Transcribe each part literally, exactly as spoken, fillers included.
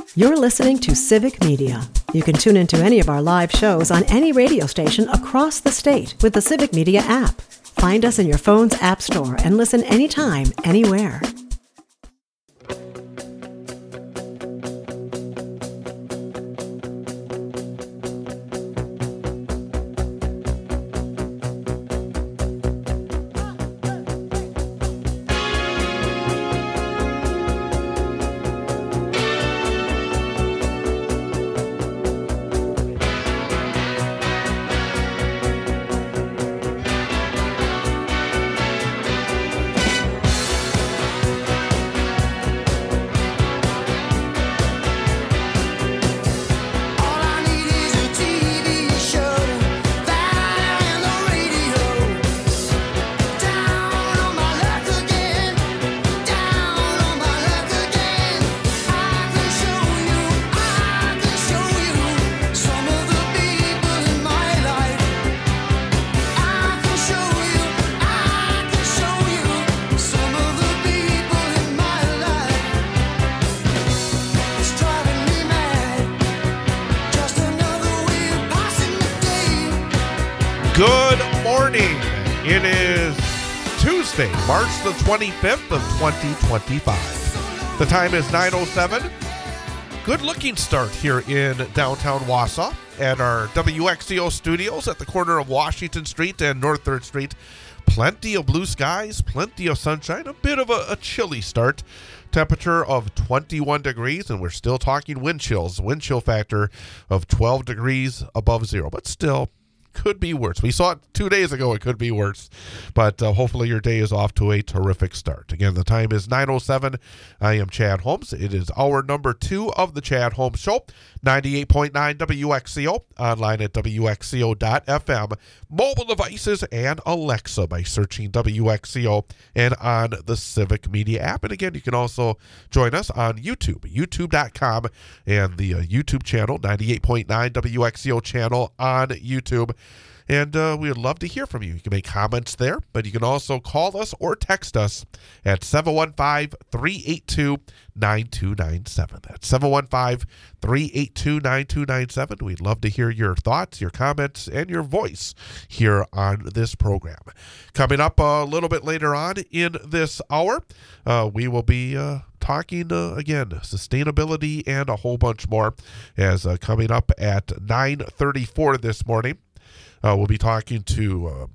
You're listening to Civic Media. You can tune into any of our live shows on any radio station across the state with the Civic Media app. Find us in your phone's app store and listen anytime, anywhere. March the twenty-fifth of twenty twenty-five. The time is nine oh seven. Good looking start here in downtown Wausau at our W X C O studios at the corner of Washington Street and North third Street. Plenty of blue skies, plenty of sunshine, a bit of a, a chilly start. Temperature of twenty-one degrees, and we're still talking wind chills. Wind chill factor of twelve degrees above zero, but still could be worse. We saw it two days ago. It could be worse, but uh, hopefully your day is off to a terrific start. Again, the time is nine oh seven. I am Chad Holmes. It is hour number two of the Chad Holmes Show, ninety-eight point nine W X C O, online at W X C O dot F M, mobile devices, and Alexa by searching W X C O and on the Civic Media app. And again, you can also join us on YouTube, YouTube dot com, and the uh, YouTube channel, ninety-eight point nine W X C O channel on YouTube. And uh, we would love to hear from you. You can make comments there, but you can also call us or text us at seven one five, three eight two, nine two nine seven. That's seven one five, three eight two, nine two nine seven. We'd love to hear your thoughts, your comments, and your voice here on this program. Coming up a little bit later on in this hour, uh, we will be uh, talking, uh, again, sustainability and a whole bunch more, as uh, coming up at nine thirty-four this morning. Uh, we'll be talking to uh,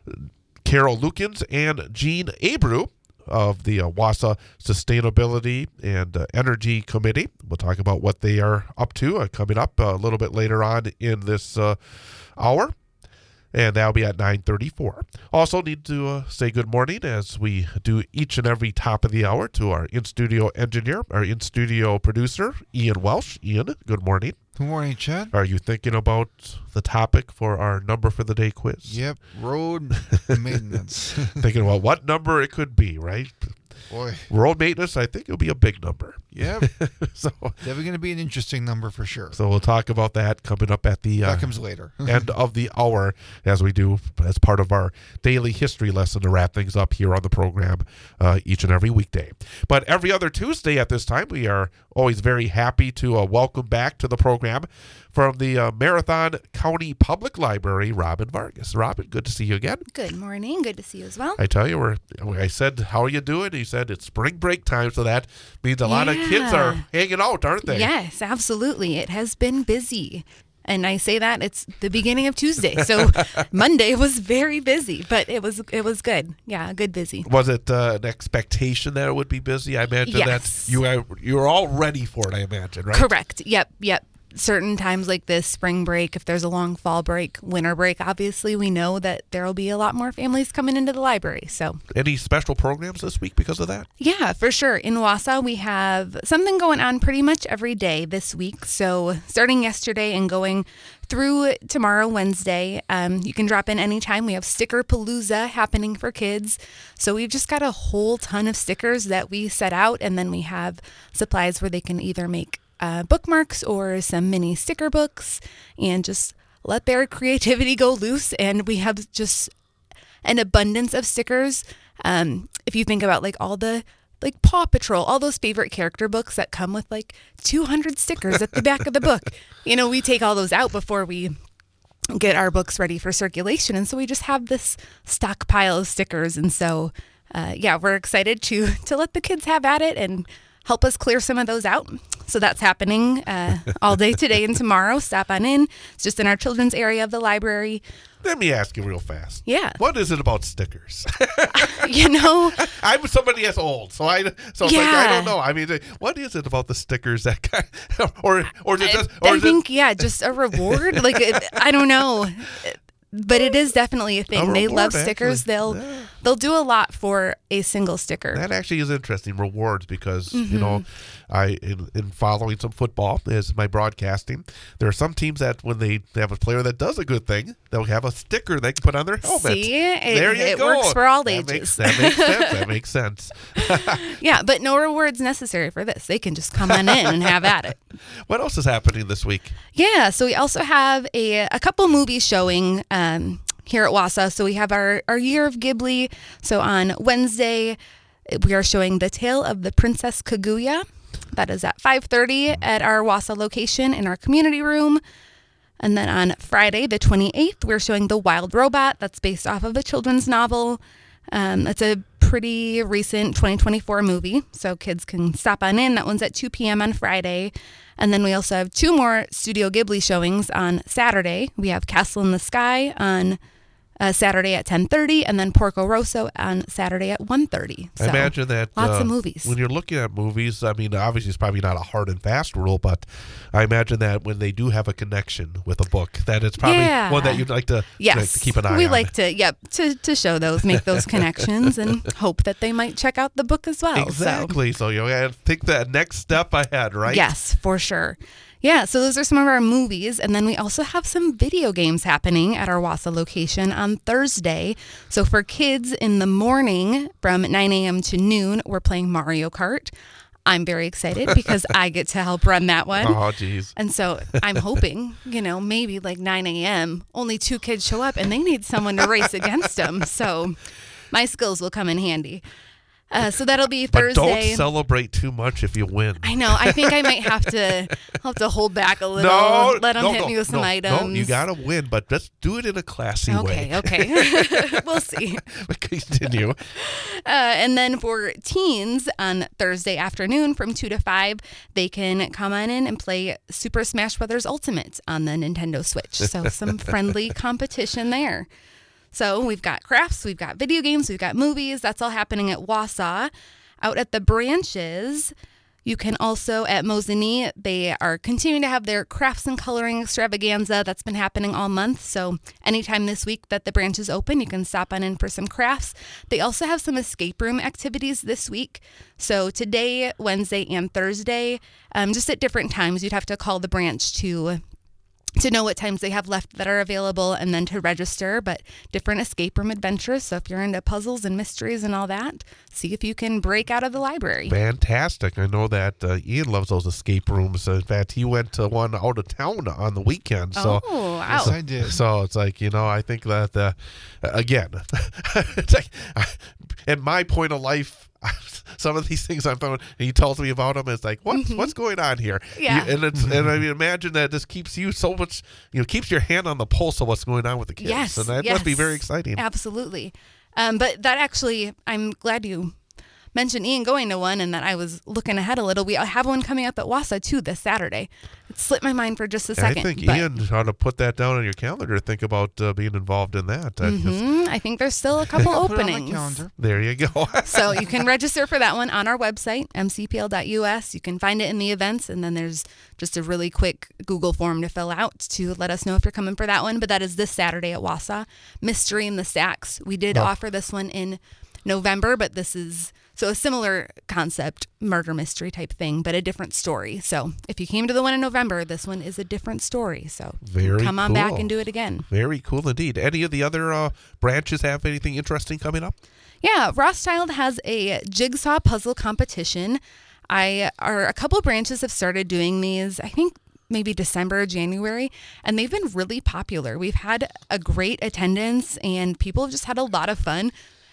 Carol Lukens and Jean Abreu of the uh, Wausau Sustainability and uh, Energy Committee. We'll talk about what they are up to uh, coming up uh, a little bit later on in this uh, hour. And that'll be at nine thirty-four. Also need to uh, say good morning, as we do each and every top of the hour, to our in-studio engineer, our in-studio producer, Ian Welsh. Ian, good morning. Good morning, Chad. Are you thinking about the topic for our number for the day quiz? Yep, road maintenance. Thinking about what number it could be, right? Boy. Road maintenance, I think it'll be a big number. Yep. so Definitely going to be an interesting number for sure. So we'll talk about that coming up at the uh, that comes later. end of the hour, as we do as part of our daily history lesson to wrap things up here on the program uh, each and every weekday. But every other Tuesday at this time, we are always very happy to uh, welcome back to the program from the uh, Marathon County Public Library, Robin Vargas. Robin, good to see you again. Good morning. Good to see you as well. I tell you, we're, I said, how are you doing? He said, it's spring break time, so that means a yeah. lot of kids are hanging out, aren't they? Yes, absolutely. It has been busy. And I say that it's the beginning of Tuesday, so Monday was very busy, but it was it was good. Yeah, good busy. Was it uh, an expectation that it would be busy? I imagine yes. that you you were all ready for it, I imagine, right? Correct. Yep, yep. Certain times like this, spring break, if there's a long fall break, winter break, obviously we know that there will be a lot more families coming into the library. So, any special programs this week because of that? Yeah, for sure. In Wausau, we have something going on pretty much every day this week. So starting yesterday and going through tomorrow, Wednesday, um, you can drop in anytime. We have Sticker Palooza happening for kids. So we've just got a whole ton of stickers that we set out, and then we have supplies where they can either make Uh, bookmarks or some mini sticker books and just let their creativity go loose. And we have just an abundance of stickers. Um, if you think about like all the like Paw Patrol, all those favorite character books that come with like two hundred stickers at the back of the book. You know, we take all those out before we get our books ready for circulation. And so we just have this stockpile of stickers. And so, uh, yeah, we're excited to to let the kids have at it and help us clear some of those out. So that's happening uh, all day today and tomorrow. Stop on in. It's just in our children's area of the library. Let me ask you real fast. Yeah. What is it about stickers? You know, I'm somebody that's old, so I so it's Yeah. like, I don't know. I mean, what is it about the stickers that kind or or is it just, I, or I is think, it yeah, just a reward. Like, it, I don't know. But it is definitely a thing. A They reward, love stickers. actually. They'll Yeah. they'll do a lot for a single sticker. that actually is interesting, rewards, because Mm-hmm. you know, I in, in following some football as my broadcasting, there are some teams that when they have a player that does a good thing, they'll have a sticker they can put on their helmet. See, it, there you it go. works for all that ages. Makes, that makes sense. That makes sense. Yeah, but no rewards necessary for this. They can just come on in and have at it. What else is happening this week? Yeah, so we also have a a couple movies showing um, here at Wausau. So we have our, our Year of Ghibli. So on Wednesday, we are showing The Tale of the Princess Kaguya. That is at five thirty at our Wausau location in our community room. And then on Friday, the twenty-eighth, we're showing The Wild Robot. That's based off of a children's novel. Um, it's a pretty recent twenty twenty-four movie, so kids can stop on in. That one's at two p.m. on Friday. And then we also have two more Studio Ghibli showings on Saturday. We have Castle in the Sky on uh, Saturday at ten thirty, and then Porco Rosso on Saturday at one thirty. So I imagine that lots uh, of movies. When you're looking at movies, I mean, obviously it's probably not a hard and fast rule, but I imagine that when they do have a connection with a book, that it's probably Yeah. one that you'd like to, Yes, like to keep an eye we on. like to, yep, to, to show those, make those connections, and hope that they might check out the book as well. So. Exactly. So, you know, take that next step ahead, right? Yes, for sure. Yeah, so those are some of our movies. And then we also have some video games happening at our Wausau location on Thursday. So for kids in the morning from nine a.m. to noon, we're playing Mario Kart. I'm very excited because I get to help run that one. Oh, geez. And so I'm hoping, you know, maybe like nine a.m., only two kids show up and they need someone to race against them. So my skills will come in handy. Uh, so that'll be But Thursday. don't celebrate too much if you win. I know. I think I might have to I'll have to hold back a little. No, let them no, hit no, me with some no, items. No, you gotta win, but just do it in a classy way. Okay, okay. We'll see. Continue. Uh, and then for teens on Thursday afternoon from two to five, they can come on in and play Super Smash Brothers Ultimate on the Nintendo Switch. So some friendly competition there. So we've got crafts, we've got video games, we've got movies. That's all happening at Wausau. Out at the branches, you can also, at Mosinee, they are continuing to have their crafts and coloring extravaganza. That's been happening all month. So anytime this week that the branch is open, you can stop on in for some crafts. They also have some escape room activities this week. So today, Wednesday, and Thursday, um, just at different times, you'd have to call the branch to to know what times they have left that are available and then to register, but different escape room adventures. So if you're into puzzles and mysteries and all that, see if you can break out of the library. Fantastic. I know that uh, Ian loves those escape rooms. In fact, he went to one out of town on the weekend. So, Oh, wow. Yes, I did. so it's like, you know, I think that, uh, again, it's like, at my point of life, some of these things I found, and he tells me about them. It's like, what's Mm-hmm. what's going on here? Yeah. You- and it's and I mean, imagine that this keeps you so much, you know, keeps your hand on the pulse of what's going on with the kids. Yes, and that yes. must be very exciting. Absolutely. Um, but that actually, I'm glad you mentioned Ian going to one and that I was looking ahead a little. We have one coming up at Wausau too this Saturday. It slipped my mind for just a And I second. think but, Ian ought to put that down on your calendar. Think about uh, being involved in that. I just- Mhm, I think there's still a couple Put it on my openings. calendar. there you go. So you can register for that one on our website, m c p l dot u s. You can find it in the events, and then there's just a really quick Google form to fill out to let us know if you're coming for that one. But that is this Saturday at Wausau. Mystery in the Stacks. We did Oh. offer this one in November, but this is so a similar concept, murder mystery type thing, but a different story. So if you came to the one in November, this one is a different story. So Very come on back cool. and do it again. Very cool indeed. Any of the other uh, branches have anything interesting coming up? Yeah, Rothschild has a jigsaw puzzle competition. I are a couple branches have started doing these, I think maybe December or January, and they've been really popular. We've had a great attendance and people have just had a lot of fun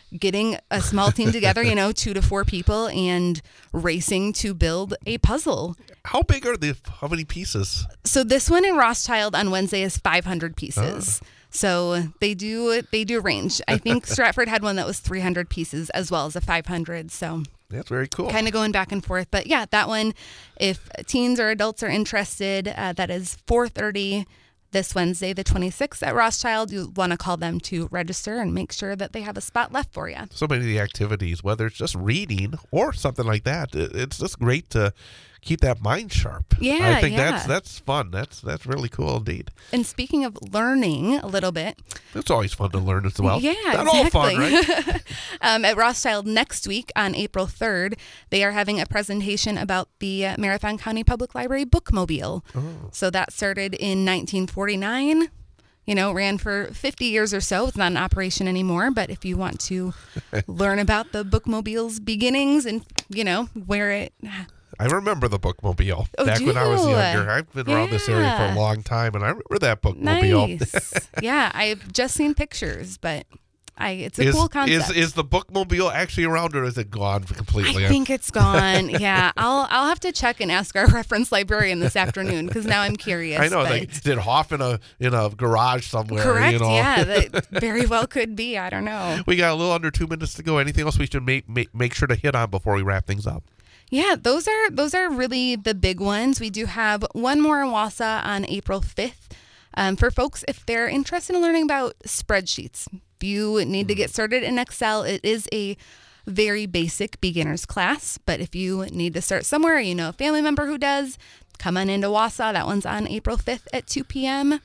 getting a small team together, you know, two to four people, and racing to build a puzzle. How big are the, how many pieces? So this one in Rothschild on Wednesday is five hundred pieces. Oh. So they do they do range. I think Stratford had one that was three hundred pieces as well as a five hundred. So that's very cool. Kind of going back and forth. But yeah, that one, if teens or adults are interested, uh, that is four thirty this Wednesday, the twenty-sixth at Rothschild. You want to call them to register and make sure that they have a spot left for you. So many of the activities, whether it's just reading or something like that, it's just great to keep that mind sharp. Yeah, I think yeah. that's that's fun. That's that's really cool indeed. And speaking of learning a little bit, it's always fun to learn as well. Yeah, Not exactly. all fun, right? um, at Rothschild next week on April third, they are having a presentation about the uh, Marathon County Public Library Bookmobile. Oh. So that started in nineteen forty-nine. You know, ran for fifty years or so. It's not in operation anymore, but if you want to learn about the bookmobile's beginnings and, you know, where it... I remember the bookmobile oh, back do? when I was younger. I've been yeah. around this area for a long time, and I remember that bookmobile. Nice. Yeah, I've just seen pictures, but I it's a is, cool concept. Is is the bookmobile actually around, or is it gone completely? I think it's gone. Yeah, I'll I'll have to check and ask our reference librarian this afternoon because now I'm curious. I know but... they did Hoff in a in a garage somewhere. Correct. You know? Yeah, that very well could be. I don't know. We got a little under two minutes to go. Anything else we should make make, make sure to hit on before we wrap things up? Yeah, those are those are really the big ones. We do have one more in Wausau on April fifth. Um, for folks, if they're interested in learning about spreadsheets, if you need to get started in Excel, it is a very basic beginner's class. But if you need to start somewhere, you know a family member who does, come on into Wausau. That one's on April fifth at two p.m.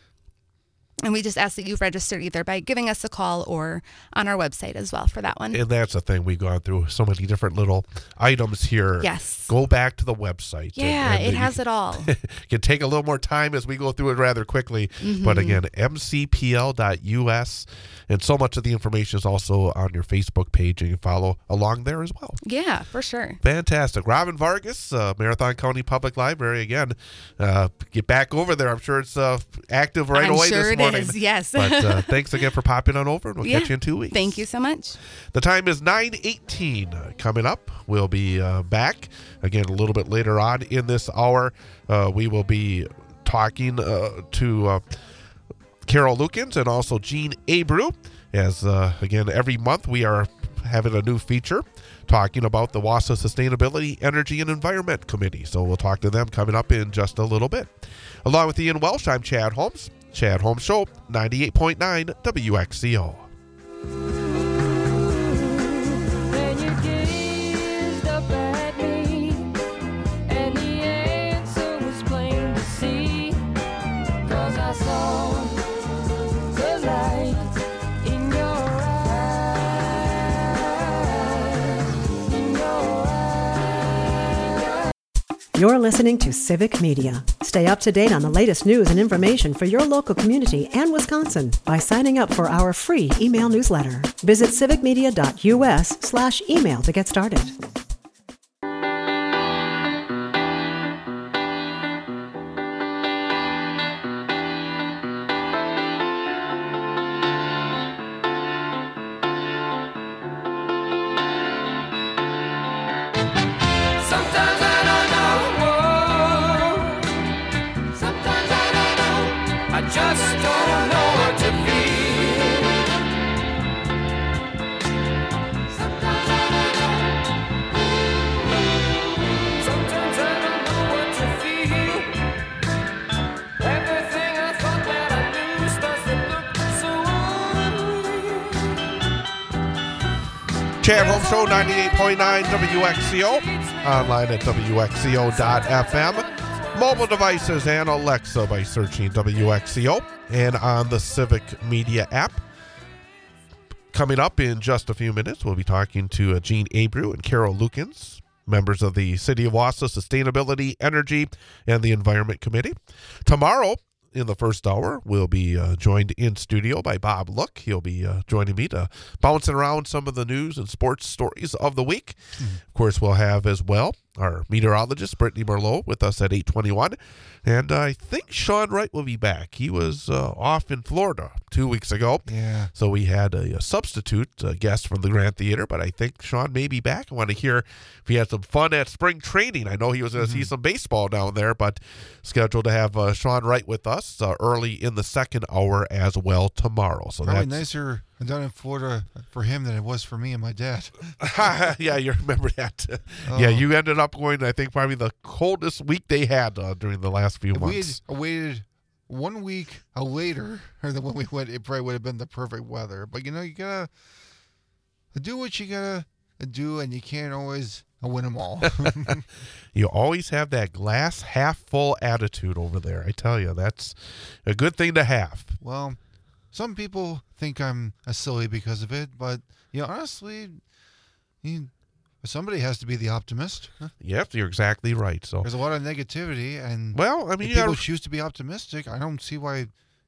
And we just ask that you register either by giving us a call or on our website as well for that one. And that's the thing. We've gone through so many different little items here. Yes. Go back to the website. Yeah, and, and it has it all. It can take a little more time as we go through it rather quickly. Mm-hmm. But again, m c p l dot u s. And so much of the information is also on your Facebook page, and you can follow along there as well. Yeah, for sure. Fantastic. Robin Vargas, uh, Marathon County Public Library, again, uh, get back over there. I'm sure it's uh, active right I'm away sure this it morning. Is, yes. But uh, thanks again for popping on over, and we'll yeah. catch you in two weeks. Thank you so much. The time is nine eighteen. Uh, coming up, we'll be uh, back again a little bit later on in this hour. Uh, we will be talking uh, to uh, Carol Lukens and also Gene Abreu. As, uh, again, every month we are having a new feature talking about the Wausau Sustainability, Energy, and Environment Committee. So we'll talk to them coming up in just a little bit. Along with Ian Welsh, I'm Chad Holmes. Chad Holmes Show, ninety-eight point nine W X C O. You're listening to Civic Media. Stay up to date on the latest news and information for your local community and Wisconsin by signing up for our free email newsletter. Visit civic media dot u s slash email to get started. Chad Holmes Show, ninety-eight point nine W X C O, online at W X C O dot F M, mobile devices and Alexa by searching W X C O, and on the Civic Media app. Coming up in just a few minutes, we'll be talking to uh, Gene Abreu and Carol Lukens, members of the City of Wausau Sustainability, Energy, and the Environment Committee. Tomorrow, in the first hour, we'll be uh, joined in studio by Bob Look. He'll be uh, joining me to bouncing around some of the news and sports stories of the week. Mm-hmm. Of course, we'll have as well our meteorologist, Brittany Merlot, with us at eight twenty-one. And uh, I think Sean Wright will be back. He was uh, off in Florida two weeks ago. Yeah. So we had a, a substitute uh, guest from the Grand Theater, but I think Sean may be back. I want to hear if he had some fun at spring training. I know he was going to mm-hmm. see some baseball down there, but scheduled to have uh, Sean Wright with us uh, early in the second hour as well tomorrow. So Probably that's nicer down in Florida for him than it was for me and my dad. Yeah, you remember that. Oh. Yeah, you ended up going, I think, probably the coldest week they had uh, during the last few If months. we had waited one week uh, later, or than when we went, it probably would have been the perfect weather. But, you know, you got to do what you got to do, and you can't always win them all. You always have that glass half full attitude over there. I tell you, that's a good thing to have. Well, some people think I'm a silly because of it, but, you know, honestly, you, somebody has to be the optimist. Huh? Yep, you're exactly right. So There's a lot of negativity, and well, I mean, if you people gotta, choose to be optimistic, I don't see why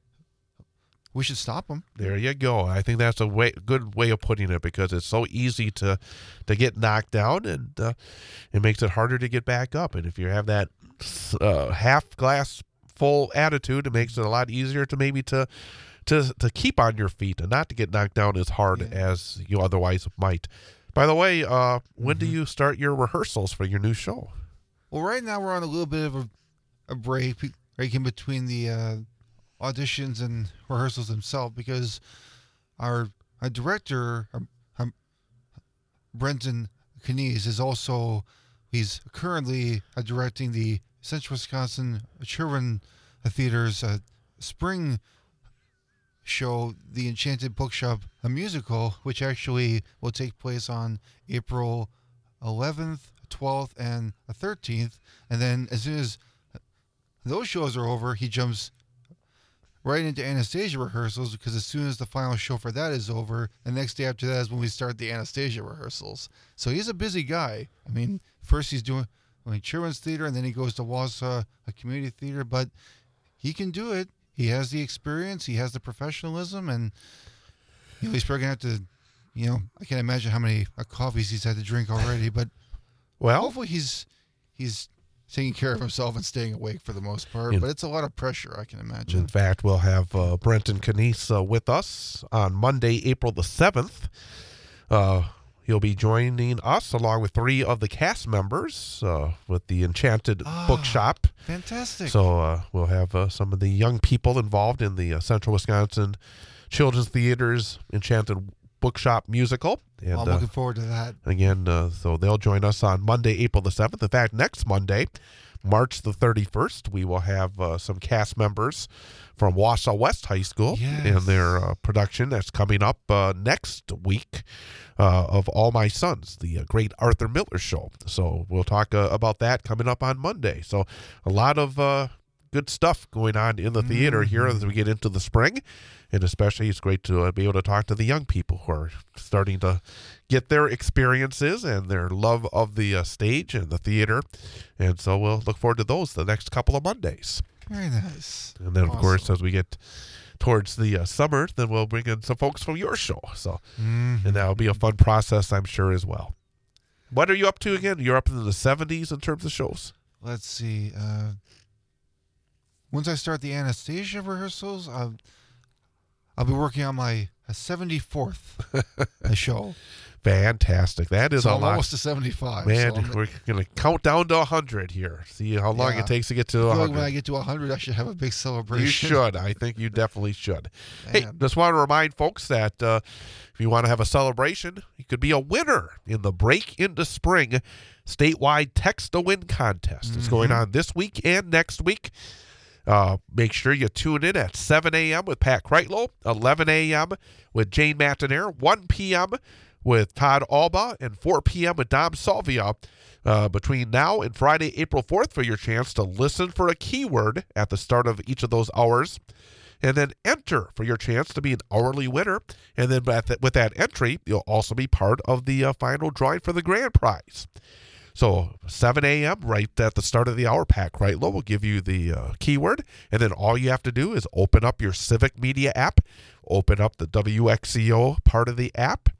we should stop them. there you go. I think that's a way, good way of putting it, because it's so easy to to get knocked down, and uh, it makes it harder to get back up. And if you have that uh, half glass full attitude, it makes it a lot easier to maybe to to to keep on your feet and not to get knocked down as hard Yeah. as you otherwise might. By the way, uh, when Mm-hmm. do you start your rehearsals for your new show? Well, right now we're on a little bit of a, a break, break in between the uh, auditions and rehearsals themselves, because our our director, um, um, Brenton Knies, is also, he's currently uh, directing the Central Wisconsin Children Theater's uh, spring show, The Enchanted Bookshop, a musical, which actually will take place on April eleventh, twelfth, and thirteenth. And then as soon as those shows are over, he jumps right into Anastasia rehearsals, because as soon as the final show for that is over, the next day after that is when we start the Anastasia rehearsals. So he's a busy guy. I mean, first he's doing I mean, children's theater, and then he goes to Wausau a community theater, but he can do it. He has the experience, he has the professionalism, and you know, he's probably going to have to, you know, I can't imagine how many uh, coffees he's had to drink already, but Well, hopefully he's he's taking care of himself and staying awake for the most part. In- but it's a lot of pressure, I can imagine. in fact, we'll have uh, Brenton Knies uh, with us on Monday, April the seventh. Uh, he'll be joining us along with three of the cast members uh, with the Enchanted Ah. Bookshop. Fantastic. So uh, we'll have uh, some of the young people involved in the uh, Central Wisconsin Children's Theater's Enchanted Bookshop musical. And I'm uh, looking forward to that. again, uh, so they'll join us on Monday, April the seventh. In fact, next Monday, March the thirty-first, we will have uh, some cast members from Wausau West High School Yes. in their uh, production that's coming up uh, next week uh, of All My Sons, the uh, great Arthur Miller show. So we'll talk uh, about that coming up on Monday. So a lot of uh, good stuff going on in the theater here as we get into the spring. And especially it's great to uh, be able to talk to the young people who are starting to get their experiences and their love of the uh, stage and the theater. And so we'll look forward to those the next couple of Mondays. Very nice. And then, of Awesome. course, as we get towards the uh, summer, then we'll bring in some folks from your show. So, Mhm. and that'll be a fun process, I'm sure, as well. What are you up to again? You're up in the seventies in terms of shows? Let's see. Uh, once I start the Anastasia rehearsals, I'll, I'll be working on my uh, seventy-fourth show. Fantastic. That is So a I'm lot. almost to seventy-five. Man, so I'm, we're going to count down to one hundred here. See how long Yeah. it takes to get to I feel like one hundred. when I get to one hundred, I should have a big celebration. You should. I think you definitely should. Hey, Man. just want to remind folks that uh, if you want to have a celebration, you could be a winner in the Break into Spring statewide Text to Win contest. It's going on this week and next week. Uh, make sure you tune in at seven a.m. with Pat Kreitlow, eleven a.m. with Jane Matinaire, one p.m. with Todd Alba, and four p.m. with Dom Salvia uh, between now and Friday, April fourth, for your chance to listen for a keyword at the start of each of those hours, and then enter for your chance to be an hourly winner. And then with that, with that entry, you'll also be part of the uh, final drawing for the grand prize. So seven a.m. right at the start of the hour, Pat Kreitlow will give you the uh, keyword, and then all you have to do is open up your Civic Media app, open up the W X C O part of the app,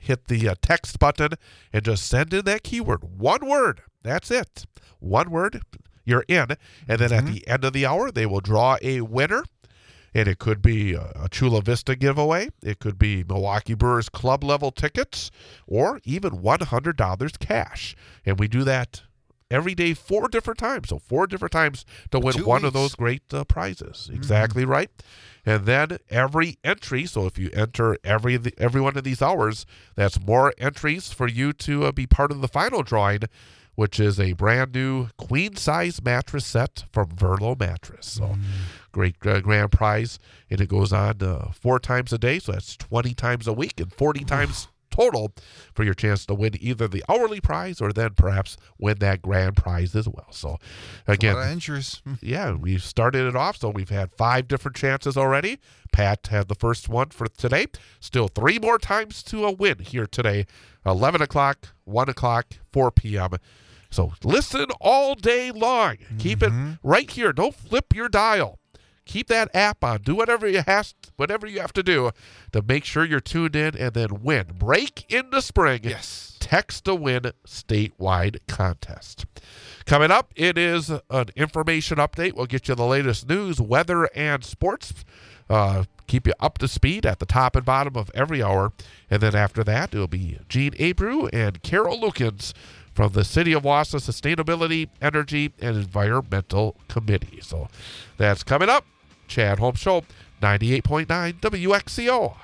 hit the uh, text button and just send in that keyword. One word. That's it. One word. You're in. And then Mm-hmm. at the end of the hour, they will draw a winner. And it could be a Chula Vista giveaway. It could be Milwaukee Brewers club level tickets or even one hundred dollars cash. And we do that every day four different times. So four different times to win Two one of weeks. those great uh, prizes. Exactly right. And then every entry, so if you enter every every one of these hours, that's more entries for you to uh, be part of the final drawing, which is a brand new queen-size mattress set from Verlo Mattress. So great uh, grand prize. And it goes on uh, four times a day, so that's twenty times a week and forty times total for your chance to win either the hourly prize or then perhaps win that grand prize as well. So again, A lot of entries. yeah, we started it off, so we've had five different chances already. Pat had the first one for today. Still three more times to a win here today. eleven o'clock, one o'clock, four p.m. So listen all day long. Keep it right here. Don't flip your dial. Keep that app on. Do whatever you has, whatever you have to do to make sure you're tuned in and then win. Break into spring. Yes. Text to win statewide contest. Coming up, it is an information update. We'll get you the latest news, weather, and sports. Uh, keep you up to speed at the top and bottom of every hour. And then after that, it'll be Gene Abreu and Carol Lukens from the City of Wausau Sustainability, Energy, and Environmental Committee. So that's coming up. Chad Holmes Show, ninety-eight point nine W X C O.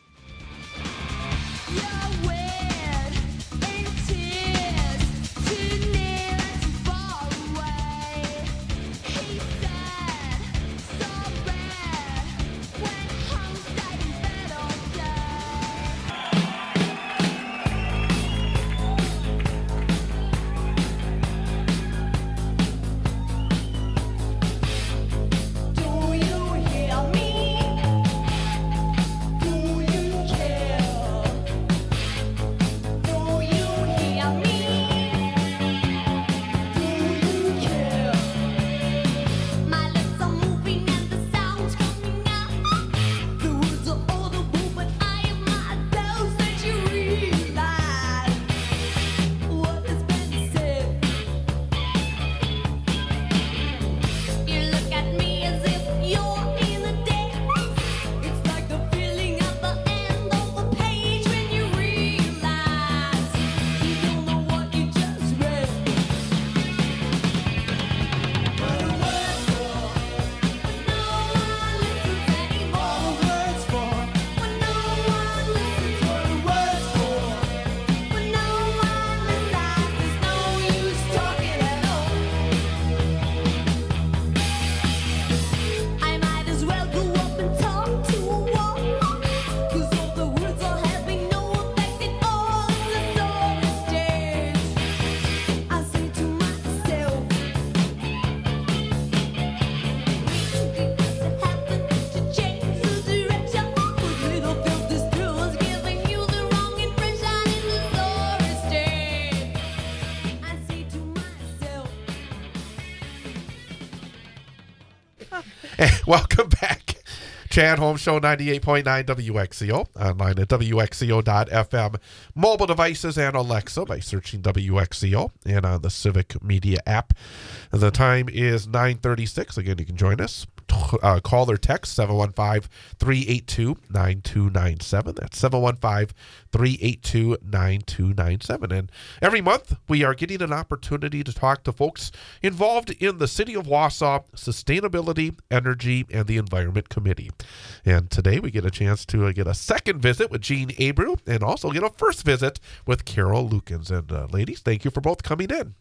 Welcome back. Chad Holmes Show, ninety-eight point nine W X C O, online at W X C O dot F M, mobile devices and Alexa by searching W X C O, and on the Civic Media app. The time is nine thirty-six. Again, you can join us. Uh, call or text seven one five, three eight two, nine two nine seven. That's seven one five, three eight two, nine two nine seven. And every month, we are getting an opportunity to talk to folks involved in the City of Wausau Sustainability, Energy, and the Environment Committee. And today, we get a chance to uh, get a second visit with Gene Abreu and also get a first visit with Carol Lukens. And uh, ladies, thank you for both coming in.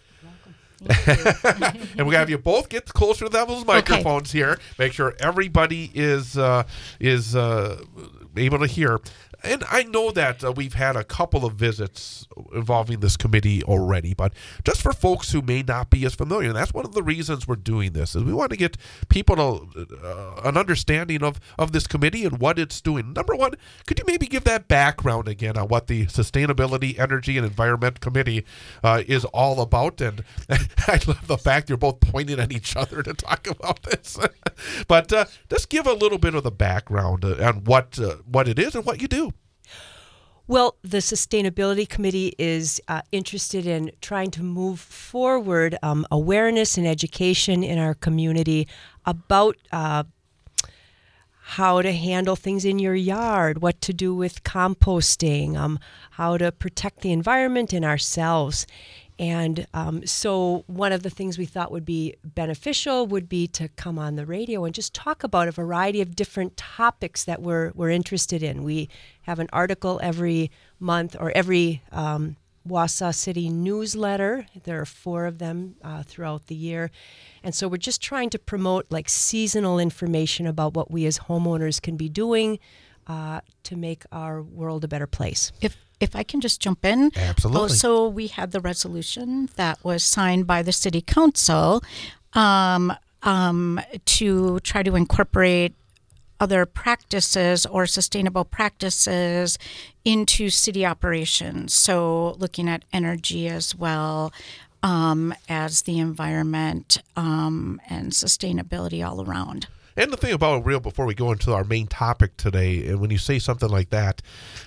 And we have you both get closer to those microphones okay. here. Make sure everybody is uh, is uh, able to hear. And I know that uh, we've had a couple of visits involving this committee already, but just for folks who may not be as familiar, and that's one of the reasons we're doing this, is we want to get people to, uh, an understanding of, of this committee and what it's doing. Number one, could you maybe give that background again on what the Sustainability, Energy, and Environment Committee uh, is all about? And I love the fact you're both pointing at each other to talk about this. But uh, just give a little bit of the background on what uh, what it is and what you do. Well, the Sustainability Committee is uh, interested in trying to move forward um, awareness and education in our community about uh, how to handle things in your yard, what to do with composting, um, how to protect the environment and ourselves. And um, so one of the things we thought would be beneficial would be to come on the radio and just talk about a variety of different topics that we're, we're interested in. We have an article every month or every um, Wausau City newsletter. There are four of them uh, throughout the year. And so we're just trying to promote like seasonal information about what we as homeowners can be doing uh, to make our world a better place. If If I can just jump in. Absolutely. Also, we had the resolution that was signed by the city council um, um, to try to incorporate other practices or sustainable practices into city operations. So looking at energy as well um, as the environment um, and sustainability all around. And the thing about real, before we go into our main topic today, and when you say something like that,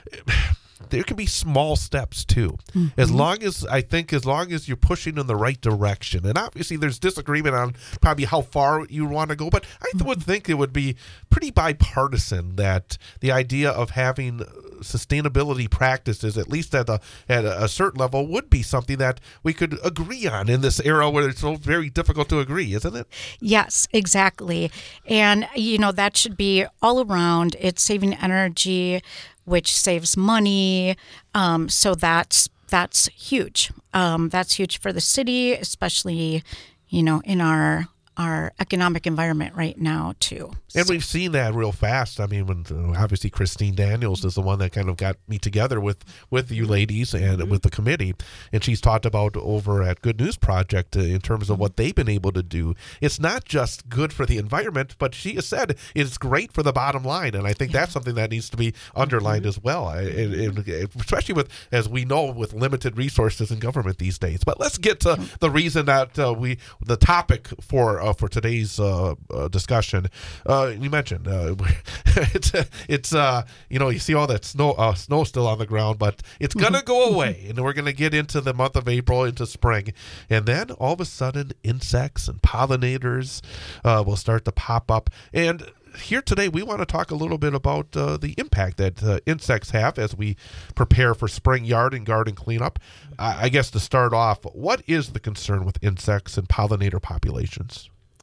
there can be small steps too. Mm-hmm. As long as, I think, as long as you're pushing in the right direction. And obviously there's disagreement on probably how far you want to go, but I mm-hmm. would think it would be pretty bipartisan that the idea of having sustainability practices, at least at a, at a certain level, would be something that we could agree on in this era where it's so very difficult to agree, isn't it? Yes, exactly. And, you know, that should be all around. It's saving energy, which saves money. Um, so that's that's huge. Um, that's huge for the city, especially, you know, in our our economic environment right now, too. And we've seen that real fast. I mean, when uh, obviously Christine Daniels is the one that kind of got me together with, with you ladies and mm-hmm. with the committee. And she's talked about over at Good News Project uh, in terms of what they've been able to do. It's not just good for the environment, but she has said it's great for the bottom line. And I think yeah. that's something that needs to be underlined mm-hmm. as well, I, and, and especially with, as we know, with limited resources in government these days. But let's get to mm-hmm. the reason that uh, we, the topic for uh, for today's uh, uh, discussion. Uh, you mentioned uh, it's it's uh, you know, you see all that snow uh, snow still on the ground, but it's gonna go away, and we're gonna get into the month of April, into spring, and then all of a sudden insects and pollinators uh, will start to pop up. And here today, we want to talk a little bit about uh, the impact that uh, insects have as we prepare for spring yard and garden cleanup. Uh, I guess to start off, what is the concern with insects and pollinator populations?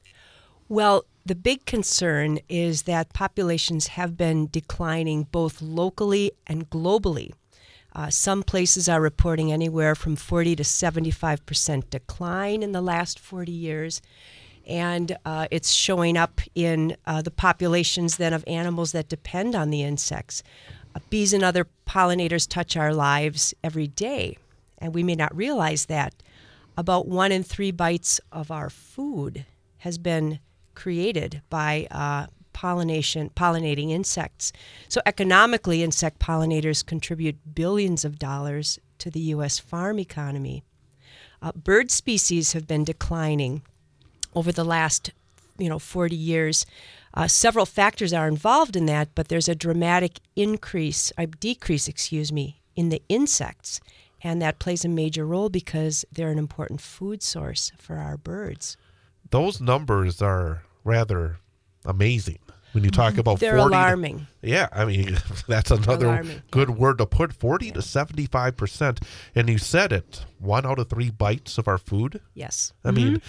Well, the big concern is that populations have been declining both locally and globally. Uh, some places are reporting anywhere from forty to seventy-five percent decline in the last forty years. And uh, it's showing up in uh, the populations then of animals that depend on the insects. Uh, bees and other pollinators touch our lives every day, and we may not realize that. About one in three bites of our food has been created by uh, pollination, pollinating insects. So economically, insect pollinators contribute billions of dollars to the U S farm economy. Uh, bird species have been declining over the last, you know, forty years. Uh, several factors are involved in that, but there's a dramatic increase, a decrease, excuse me, in the insects, and that plays a major role because they're an important food source for our birds. Those numbers are rather amazing when you talk about They're forty. alarming. To, yeah, I mean, that's another alarming. good yeah. word to put, forty yeah. to seventy-five percent. And you said it, one out of three bites of our food? Yes. I mm-hmm. mean,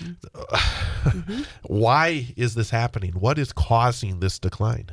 mm-hmm. mm-hmm. why is this happening? What is causing this decline?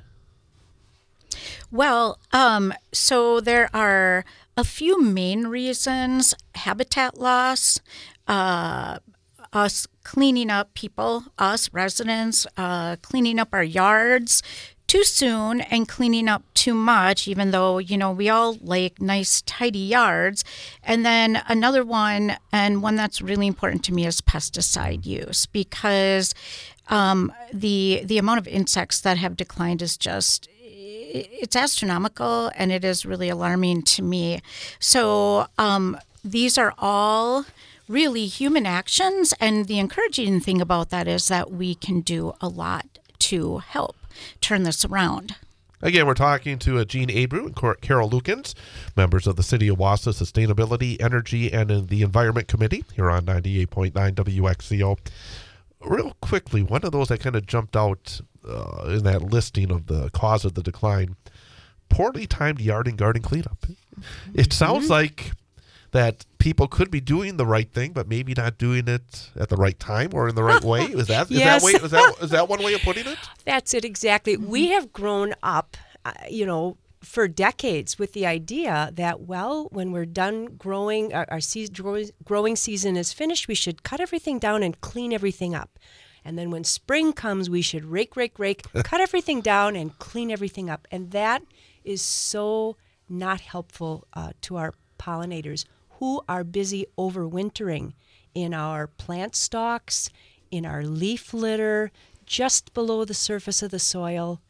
Well, um, so there are a few main reasons: habitat loss, uh, us cleaning up people, us residents, uh, cleaning up our yards too soon and cleaning up too much, even though, you know, we all like nice, tidy yards. And then another one, and one that's really important to me, is pesticide use, because um, the the amount of insects that have declined is just, it's astronomical, and it is really alarming to me. So um, these are all really human actions, and the encouraging thing about that is that we can do a lot to help turn this around. Again, we're talking to uh, Gene Abreu and Cor- Carol Lukens, members of the City of Wausau Sustainability, Energy, and uh, the Environment Committee here on ninety-eight point nine W X C O. Real quickly, one of those that kind of jumped out uh, in that listing of the cause of the decline, poorly timed yard and garden cleanup. It sounds mm-hmm. like that people could be doing the right thing, but maybe not doing it at the right time or in the right way. Is that, yes. is that, way, is that, is that one way of putting it? That's it, exactly. Mm-hmm. We have grown up, uh, you know, for decades with the idea that, well, when we're done growing, our, our se- growing season is finished, we should cut everything down and clean everything up. And then when spring comes, we should rake, rake, rake, cut everything down and clean everything up. And that is so not helpful uh, to our pollinators who are busy overwintering in our plant stalks, in our leaf litter, just below the surface of the soil.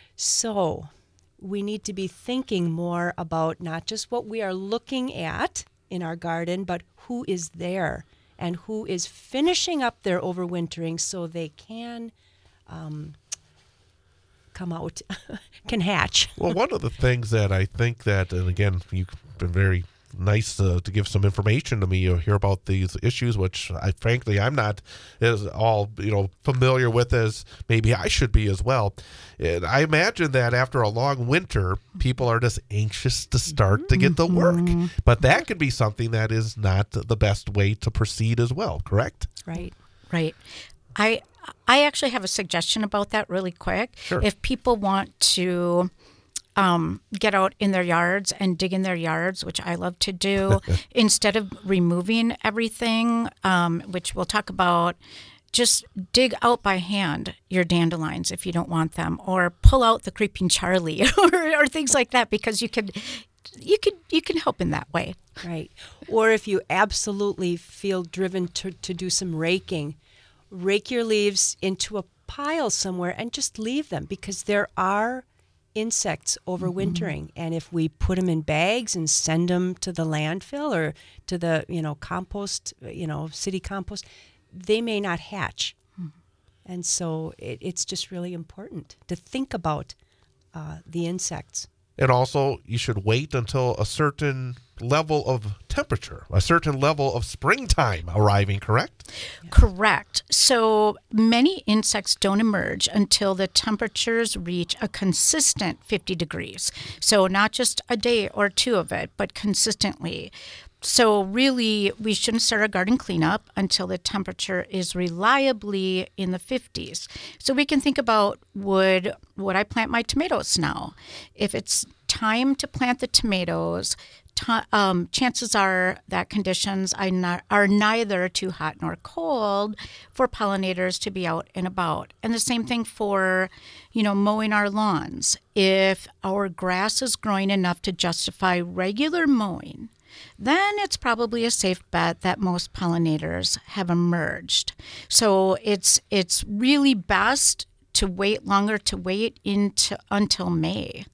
So we need to be thinking more about not just what we are looking at in our garden, but who is there and who is finishing up their overwintering so they can um, come out, can hatch. Well, one of the things that I think that, and again, you've been very nice uh, to give some information to me. You hear about these issues, which I frankly I'm not as all you know familiar with as maybe I should be as well. And I imagine that after a long winter, people are just anxious to start mm-hmm. to get to work. Mm-hmm. But that could be something that is not the best way to proceed as well. Correct? Right. Right. I I actually have a suggestion about that really quick. Sure. If people want to Um, get out in their yards and dig in their yards, which I love to do, instead of removing everything, um, which we'll talk about, just dig out by hand your dandelions if you don't want them, or pull out the creeping Charlie or, or things like that, because you could, you could, you can help in that way. Right. Or if you absolutely feel driven to, to do some raking, rake your leaves into a pile somewhere and just leave them, because there are insects overwintering, mm-hmm. and if we put them in bags and send them to the landfill or to the you know compost, you know city compost, they may not hatch, mm-hmm. and so it, it's just really important to think about uh, the insects. And also, you should wait until a certain level of temperature, a certain level of springtime arriving, correct? Yeah. Correct. So many insects don't emerge until the temperatures reach a consistent fifty degrees. So not just a day or two of it, but consistently. So really, we shouldn't start our garden cleanup until the temperature is reliably in the fifties. So we can think about, would would I plant my tomatoes now? If it's time to plant the tomatoes, t- um, chances are that conditions are, not, are neither too hot nor cold for pollinators to be out and about. And the same thing for, you know, mowing our lawns. If our grass is growing enough to justify regular mowing, then it's probably a safe bet that most pollinators have emerged. So it's it's really best to wait longer, to wait into until May.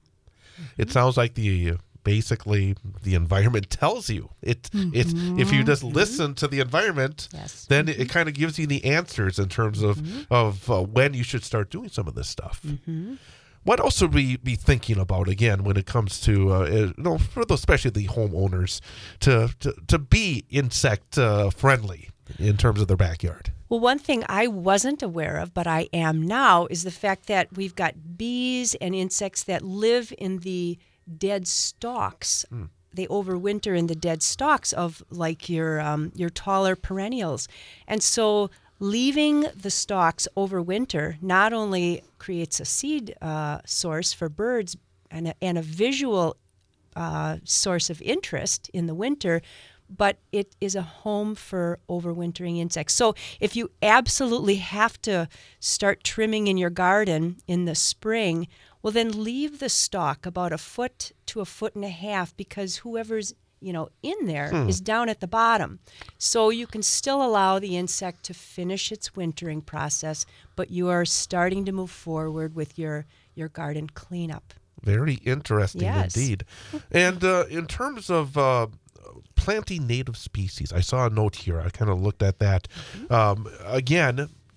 It sounds like the basically the environment tells you it. Mm-hmm. It's if you just listen to the environment, yes. then mm-hmm. it, it kind of gives you the answers in terms of mm-hmm. of uh, when you should start doing some of this stuff. Mm-hmm. What else should we be thinking about, again, when it comes to, uh, you know, for those, especially the homeowners, to to, to be insect uh, friendly in terms of their backyard? Well, one thing I wasn't aware of, but I am now, is the fact that we've got bees and insects that live in the dead stalks. Mm. They overwinter in the dead stalks of like your um, your taller perennials, and so leaving the stalks overwinter not only creates a seed uh, source for birds and a, and a visual uh, source of interest in the winter, but it is a home for overwintering insects. So if you absolutely have to start trimming in your garden in the spring, well, then leave the stalk about a foot to a foot and a half, because whoever's you know, in there hmm. is down at the bottom. So you can still allow the insect to finish its wintering process, but you are starting to move forward with your, your garden cleanup. Very interesting yes. indeed. And uh, in terms of uh, planting native species, I saw a note here. I kind of looked at that. Mm-hmm. Um, again,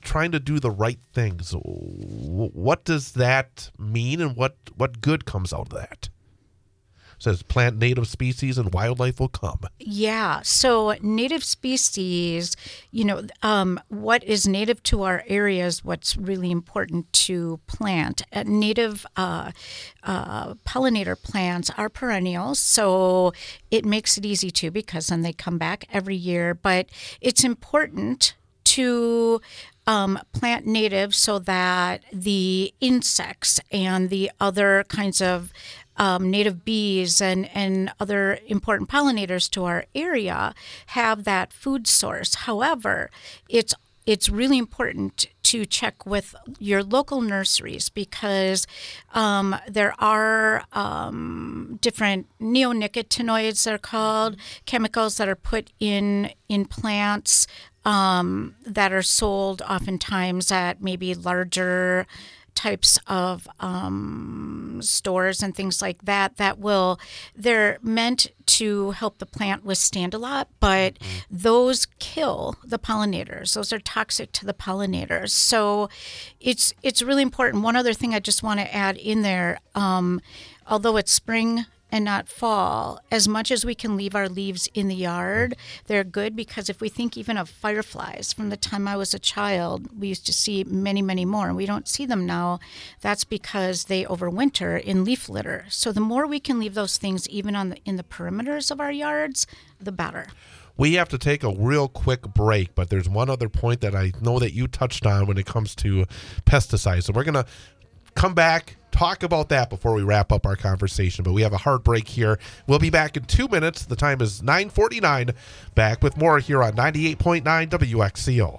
trying to do the right things. What does that mean, and what, what good comes out of that? It says plant native species and wildlife will come. Yeah. So native species, you know, um, what is native to our area is what's really important to plant. Uh, native uh, uh, pollinator plants are perennials, so it makes it easy to, because then they come back every year. But it's important to um, plant native so that the insects and the other kinds of Um, native bees and, and other important pollinators to our area have that food source. However, it's it's really important to check with your local nurseries, because um, there are um, different neonicotinoids, they're called, chemicals that are put in in plants um, that are sold oftentimes at maybe larger types of um, stores and things like that, that will, they're meant to help the plant withstand a lot, but mm-hmm. those kill the pollinators. Those are toxic to the pollinators. So it's it's really important. One other thing I just want to add in there, um, although it's spring and not fall, as much as we can leave our leaves in the yard, they're good, because if we think even of fireflies, from the time I was a child, we used to see many, many more, and we don't see them now. That's because they overwinter in leaf litter. So the more we can leave those things even on the, in the perimeters of our yards, the better. We have to take a real quick break, but there's one other point that I know that you touched on when it comes to pesticides. So we're going to come back, talk about that before we wrap up our conversation. But we have a hard break here. We'll be back in two minutes. The time is nine forty-nine. Back with more here on ninety-eight point nine W X C O.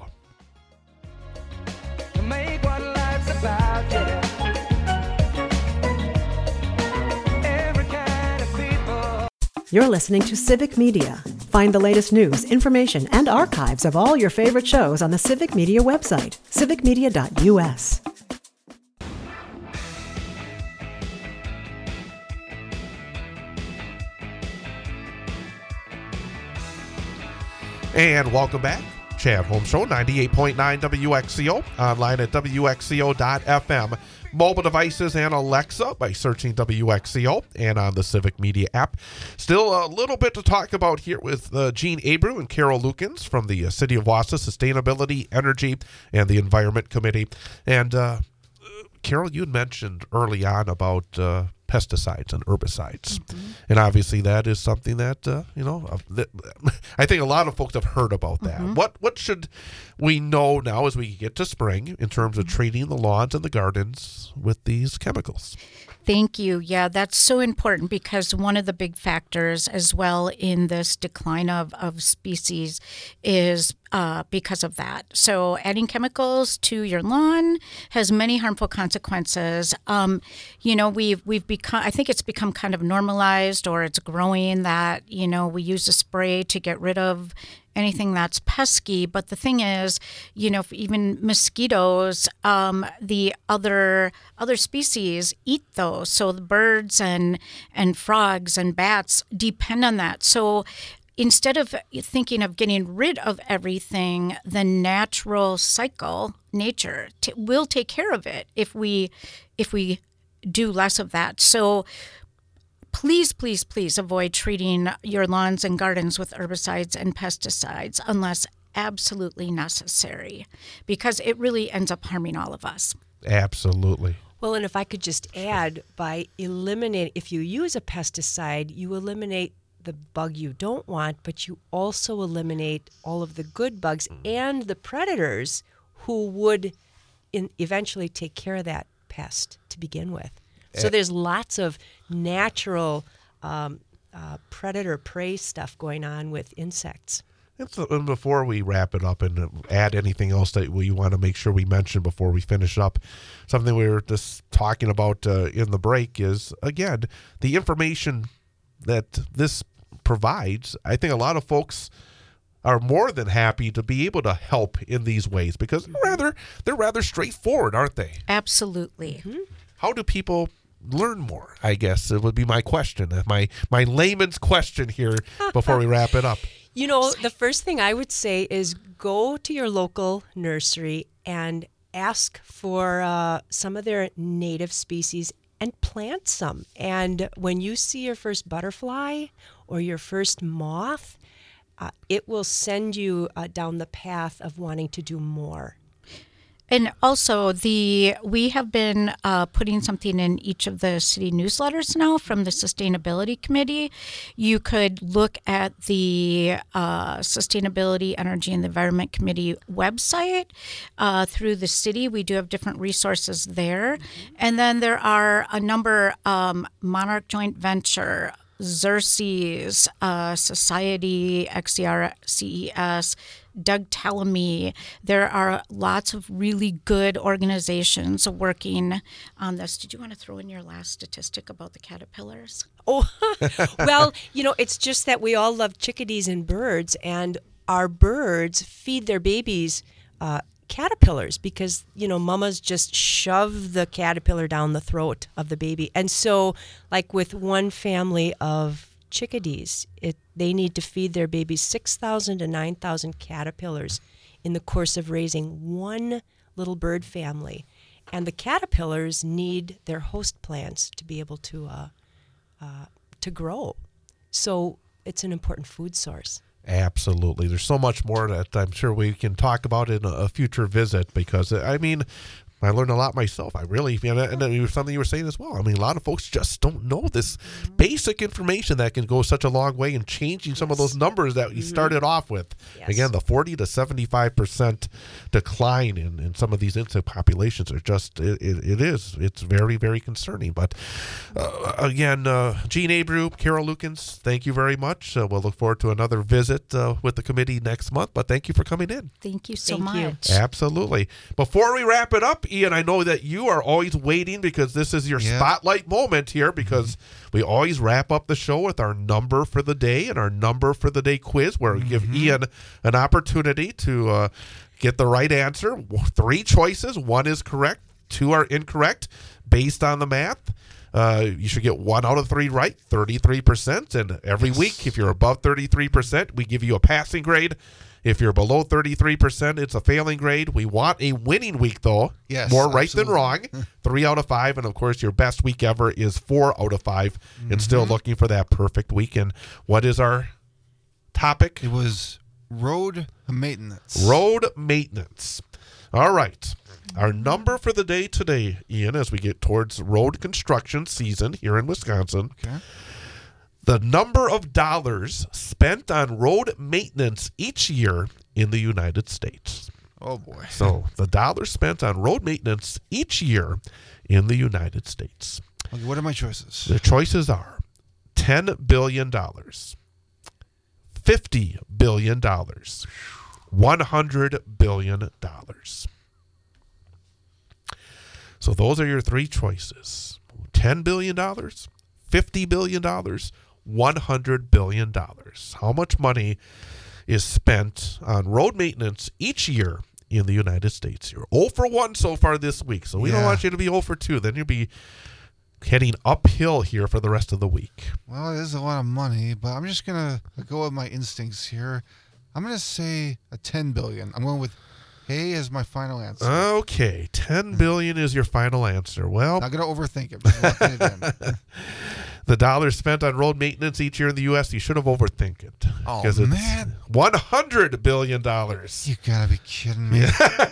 Make what life's about, yeah. Every kind of people. You're listening to Civic Media. Find the latest news, information, and archives of all your favorite shows on the Civic Media website, civic media dot U S. And welcome back. Chad Holmes Show, ninety-eight point nine W X C O, online at W X C O dot F M. Mobile devices and Alexa by searching W X C O, and on the Civic Media app. Still a little bit to talk about here with uh, Gene Abreu and Carol Lukens from the uh, City of Wausau Sustainability, Energy, and the Environment Committee. And uh, Carol, you mentioned early on about uh, pesticides and herbicides. Mm-hmm. And obviously that is something that, uh, you know, uh, that, I think a lot of folks have heard about that. Mm-hmm. What what should we know now as we get to spring in terms of treating the lawns and the gardens with these chemicals? Thank you. Yeah, that's so important, because one of the big factors as well in this decline of, of species is uh, because of that. So adding chemicals to your lawn has many harmful consequences. Um, you know, we've we've become, I think it's become kind of normalized, or it's growing, that, you know, we use a spray to get rid of anything that's pesky. But the thing is, you know, even mosquitoes, um, the other other species eat those. So the birds and and frogs and bats depend on that. So instead of thinking of getting rid of everything, the natural cycle, nature, t- will take care of it if we if we do less of that. So please, please, please avoid treating your lawns and gardens with herbicides and pesticides unless absolutely necessary, because it really ends up harming all of us. Absolutely. Well, and if I could just add, by eliminating, if you use a pesticide, you eliminate the bug you don't want, but you also eliminate all of the good bugs and the predators who would in, eventually take care of that pest to begin with. So there's lots of natural um, uh, predator-prey stuff going on with insects. And, so, and before we wrap it up and add anything else that we want to make sure we mention before we finish up, something we were just talking about uh, in the break is, again, the information that this provides. I think a lot of folks are more than happy to be able to help in these ways, because they're rather, they're rather straightforward, aren't they? Absolutely. Mm-hmm. How do people learn more, I guess it would be my question, my my layman's question here before we wrap it up. You know, the first thing I would say is go to your local nursery and ask for uh, some of their native species and plant some. And when you see your first butterfly or your first moth, uh, it will send you uh, down the path of wanting to do more. And also, the we have been uh, putting something in each of the city newsletters now from the Sustainability Committee. You could look at the uh, Sustainability, Energy, and the Environment Committee website uh, through the city. We do have different resources there. And then there are a number, um, Monarch Joint Venture, Xerces, uh, Society, X C R C E S, Doug Tellamy. There are lots of really good organizations working on this. Did you want to throw in your last statistic about the caterpillars? Oh, well, you know, it's just that we all love chickadees and birds, and our birds feed their babies uh, caterpillars because, you know, mamas just shove the caterpillar down the throat of the baby. And so, like with one family of chickadees, it they need to feed their babies six thousand to nine thousand caterpillars in the course of raising one little bird family. And the caterpillars need their host plants to be able to uh, uh, to grow. So it's an important food source. Absolutely. There's so much more that I'm sure we can talk about in a, a future visit because, I mean, I learned a lot myself. I really, and, and it was something you were saying as well. I mean, a lot of folks just don't know this mm-hmm. basic information that can go such a long way in changing yes. some of those numbers that you mm-hmm. started off with. Yes. Again, the forty to seventy-five percent decline in, in some of these insect populations are just, it, it, it is. It's very, very concerning. But uh, again, uh, Gene Abreu, Carol Lukens, thank you very much. Uh, we'll look forward to another visit uh, with the committee next month. But thank you for coming in. Thank you so thank much. You. Absolutely. Before we wrap it up, Ian, I know that you are always waiting because this is your yeah. spotlight moment here because we always wrap up the show with our number for the day and our number for the day quiz where we mm-hmm. give Ian an opportunity to uh, get the right answer. Three choices. One is correct. Two are incorrect based on the math. Uh, you should get one out of three right, thirty-three percent. And every yes. week, if you're above thirty-three percent, we give you a passing grade. If you're below thirty-three percent, it's a failing grade. We want a winning week, though. Yes, More right absolutely. than wrong. Three out of five. And, of course, your best week ever is four out of five. Mm-hmm. And still looking for that perfect week. And what is our topic? It was road maintenance. Road maintenance. All right. Our number for the day today, Ian, as we get towards road construction season here in Wisconsin. Okay. The number of dollars spent on road maintenance each year in the United States. Oh, boy. So the dollars spent on road maintenance each year in the United States. Okay, what are my choices? The choices are ten billion dollars, fifty billion dollars, one hundred billion dollars. So those are your three choices. ten billion dollars, fifty billion dollars, one hundred billion dollars. How much money is spent on road maintenance each year in the United States? You're zero for one so far this week, so we yeah. don't want you to be zero for two. Then you'll be heading uphill here for the rest of the week. Well, it is a lot of money, but I'm just going to go with my instincts here. I'm going to say a ten billion dollars. I'm going with A as my final answer. Okay, ten billion dollars is your final answer. Well, not going to overthink it. But locking it in. The dollars spent on road maintenance each year in the U S, you should have overthink it. Oh, it's man. one hundred billion dollars. You got to be kidding me.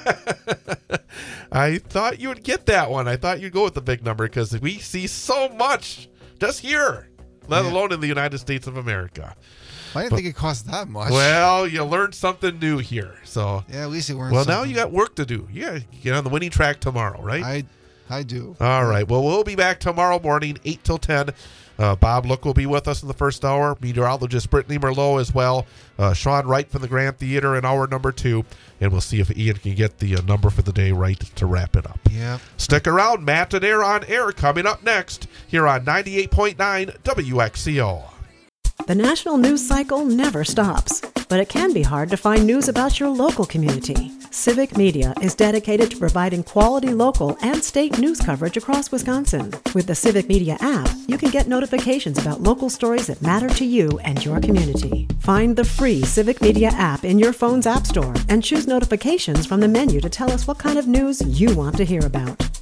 I thought you would get that one. I thought you'd go with the big number because we see so much just here, let yeah. alone in the United States of America. I didn't but, think it cost that much. Well, you learned something new here. So yeah, at least you learned Well, something. now you got work to do. You got to get on the winning track tomorrow, right? I I do. All right. Well, we'll be back tomorrow morning, eight till ten. Uh, Bob Look will be with us in the first hour. Meteorologist Brittany Merlot as well. Uh, Sean Wright from the Grand Theater in hour number two. And we'll see if Ian can get the uh, number for the day right to wrap it up. Yep. Stick around. Matt and Air on Air coming up next here on ninety-eight point nine W X C O. The national news cycle never stops, but it can be hard to find news about your local community. Civic Media is dedicated to providing quality local and state news coverage across Wisconsin. With the Civic Media app, you can get notifications about local stories that matter to you and your community. Find the free Civic Media app in your phone's app store and choose notifications from the menu to tell us what kind of news you want to hear about.